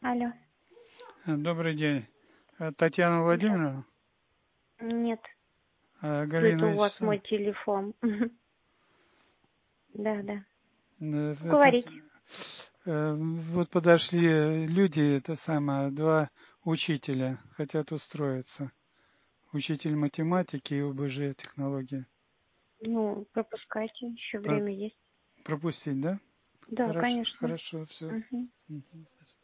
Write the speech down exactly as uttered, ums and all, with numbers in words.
Алло. Добрый день. Татьяна Владимировна? Нет. А, Это Галина у вас мой Вячеславовна? телефон. Да, да. Э, это, Говорите. э, вот подошли люди, это самое, два учителя хотят устроиться. Учитель математики и ОБЖ технологии. Ну, пропускайте, еще Про- время есть. пропустить, да? Да, Хорошо, конечно. хорошо, все. Мгм.